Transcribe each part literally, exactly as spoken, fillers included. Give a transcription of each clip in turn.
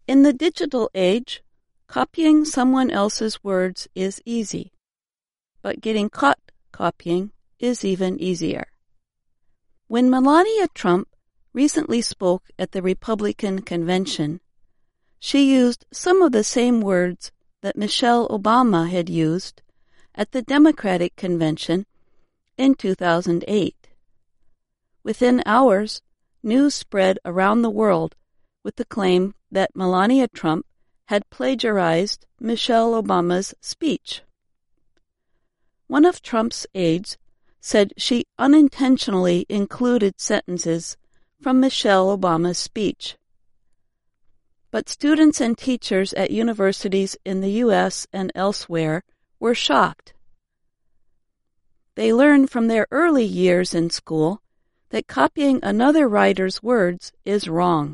In the digital age, copying someone else's words is easy, but getting caught copying is even easier. When Melania Trump recently spoke at the Republican convention, she used some of the same words that Michelle Obama had used at the Democratic convention in two thousand eight. Within hours, news spread around the world with the claim that Melania Trump had plagiarized Michelle Obama's speech. One of Trump's aides said she unintentionally included sentences from Michelle Obama's speech. But students and teachers at universities in the U S and elsewhere were shocked. They learned from their early years in school that copying another writer's words is wrong.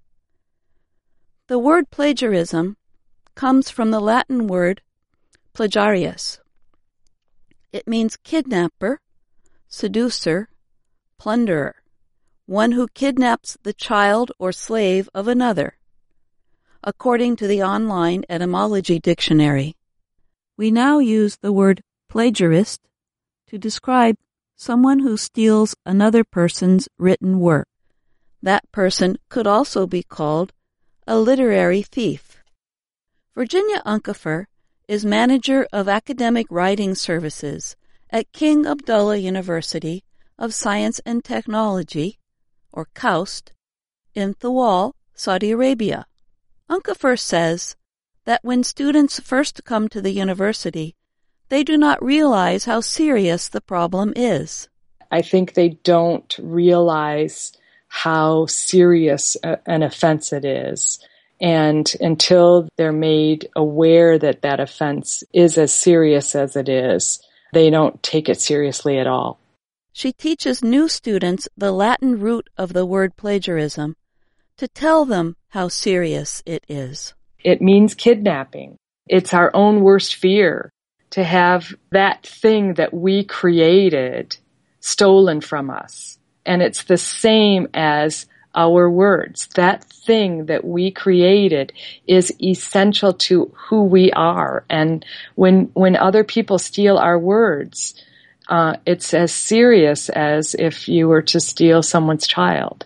The word plagiarism comes from the Latin word plagiarius. It means kidnapper, seducer, plunderer, one who kidnaps the child or slave of another, according to the online etymology dictionary. We now use the word plagiarist to describe someone who steals another person's written work. That person could also be called a literary thief. Virginia Unkefer is manager of academic writing services at King Abdullah University of Science and Technology, or KAUST, in Thawal, Saudi Arabia. Unkefer says that when students first come to the university, they do not realize how serious the problem is. I think they don't realize how serious a, an offense it is. And until they're made aware that that offense is as serious as it is, they don't take it seriously at all. She teaches new students the Latin root of the word plagiarism to tell them how serious it is. It means kidnapping. It's our own worst fear to have that thing that we created stolen from us. And it's the same as our words. That thing that we created is essential to who we are. And when when other people steal our words, uh, it's as serious as if you were to steal someone's child.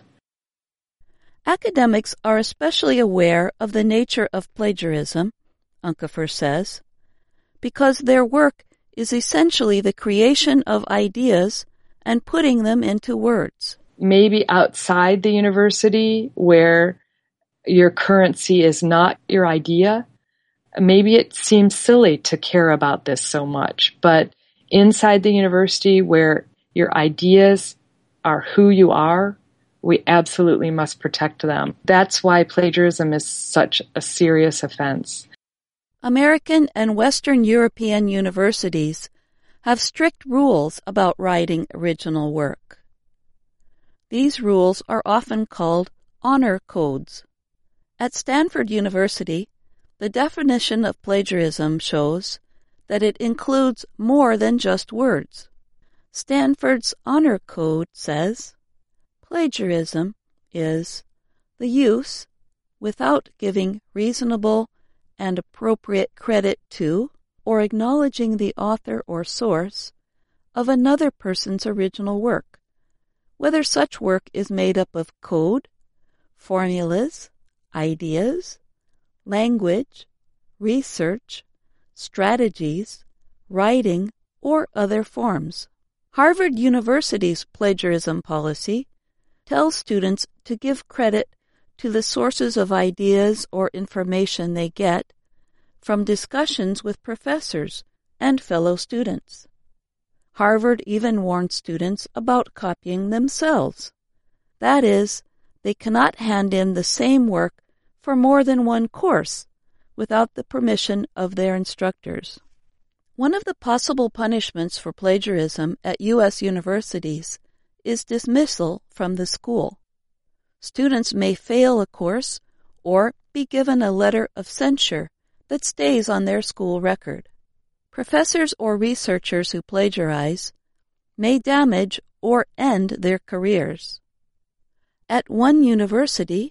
Academics are especially aware of the nature of plagiarism, Unkefer says, because their work is essentially the creation of ideas and putting them into words. Maybe outside the university where your currency is not your idea, maybe it seems silly to care about this so much. But inside the university where your ideas are who you are, we absolutely must protect them. That's why plagiarism is such a serious offense. American and Western European universities have strict rules about writing original work. These rules are often called honor codes. At Stanford University, the definition of plagiarism shows that it includes more than just words. Stanford's honor code says, plagiarism is the use, without giving reasonable and appropriate credit to or acknowledging the author or source of another person's original work, whether such work is made up of code, formulas, ideas, language, research, strategies, writing, or other forms. Harvard University's plagiarism policy tells students to give credit to the sources of ideas or information they get from discussions with professors and fellow students. Harvard even warns students about copying themselves. That is, they cannot hand in the same work for more than one course without the permission of their instructors. One of the possible punishments for plagiarism at U S universities is dismissal from the school. Students may fail a course or be given a letter of censure that stays on their school record. Professors or researchers who plagiarize may damage or end their careers. At one university,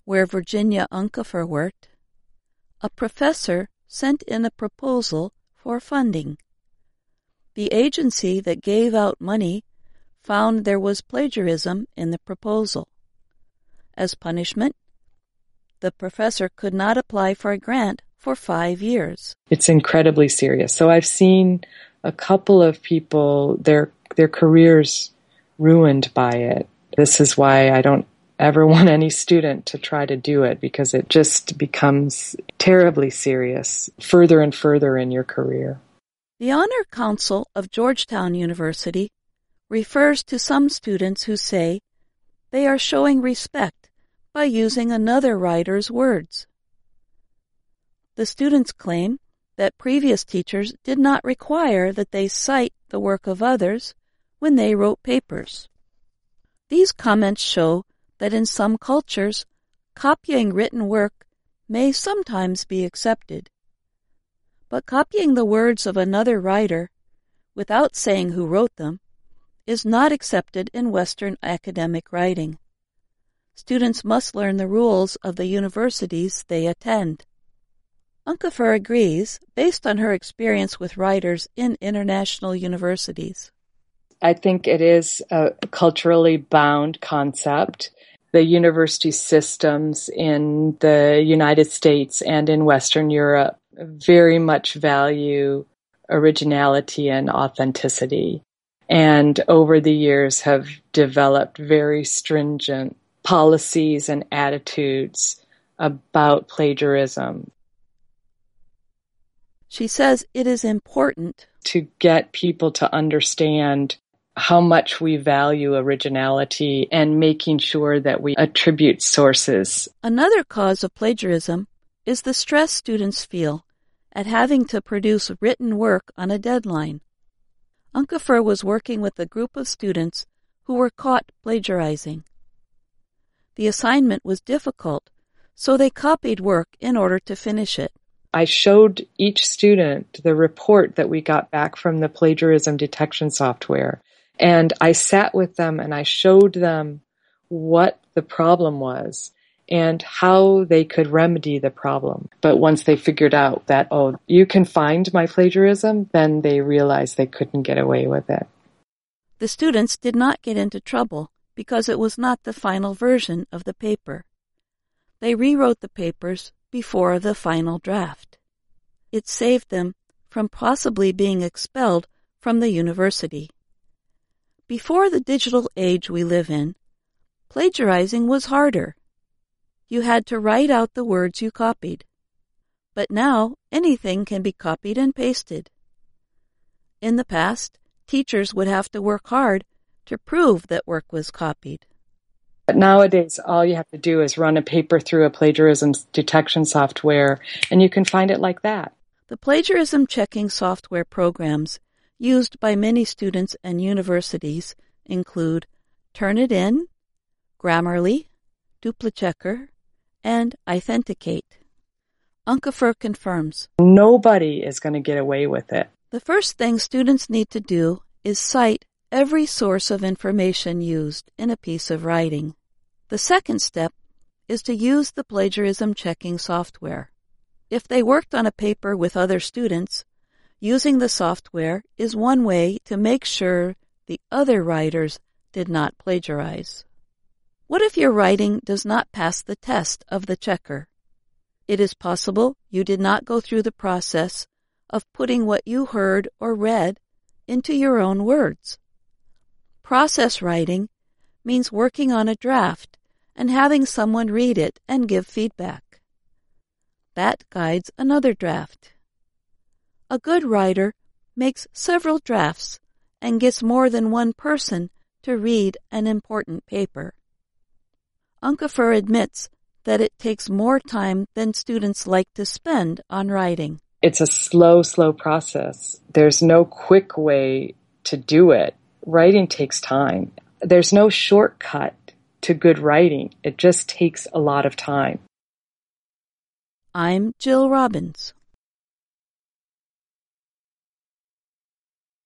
where Virginia Unkefer worked, a professor sent in a proposal for funding. The agency that gave out money found there was plagiarism in the proposal. As punishment, the professor could not apply for a grant for five years. It's incredibly serious. So I've seen a couple of people, their their careers ruined by it. This is why I don't ever want any student to try to do it, because it just becomes terribly serious further and further in your career. The Honor Council of Georgetown University refers to some students who say they are showing respect by using another writer's words. The students claim that previous teachers did not require that they cite the work of others when they wrote papers. These comments show that in some cultures, copying written work may sometimes be accepted. But copying the words of another writer, without saying who wrote them, is not accepted in Western academic writing. Students must learn the rules of the universities they attend. Unkefer agrees, based on her experience with writers in international universities. I think it is a culturally bound concept. The university systems in the United States and in Western Europe very much value originality and authenticity, and over the years have developed very stringent policies and attitudes about plagiarism. She says it is important to get people to understand how much we value originality and making sure that we attribute sources. Another cause of plagiarism is the stress students feel at having to produce written work on a deadline. Unkefer was working with a group of students who were caught plagiarizing. The assignment was difficult, so they copied work in order to finish it. I showed each student the report that we got back from the plagiarism detection software, and I sat with them and I showed them what the problem was and how they could remedy the problem. But once they figured out that, oh, you can find my plagiarism, then they realized they couldn't get away with it. The students did not get into trouble because it was not the final version of the paper. They rewrote the papers before the final draft. It saved them from possibly being expelled from the university. Before the digital age we live in, plagiarizing was harder. You had to write out the words you copied. But now anything can be copied and pasted. In the past, teachers would have to work hard to prove that work was copied. But nowadays, all you have to do is run a paper through a plagiarism detection software, and you can find it like that. The plagiarism checking software programs used by many students and universities include Turnitin, Grammarly, DupliChecker, and Authenticate. Unkefer confirms. Nobody is going to get away with it. The first thing students need to do is cite every source of information used in a piece of writing. The second step is to use the plagiarism checking software. If they worked on a paper with other students, using the software is one way to make sure the other writers did not plagiarize. What if your writing does not pass the test of the checker? It is possible you did not go through the process of putting what you heard or read into your own words. Process writing means working on a draft and having someone read it and give feedback. That guides another draft. A good writer makes several drafts and gets more than one person to read an important paper. Unkefer admits that it takes more time than students like to spend on writing. It's a slow, slow process. There's no quick way to do it. Writing takes time. There's no shortcut to good writing. It just takes a lot of time. I'm Jill Robbins.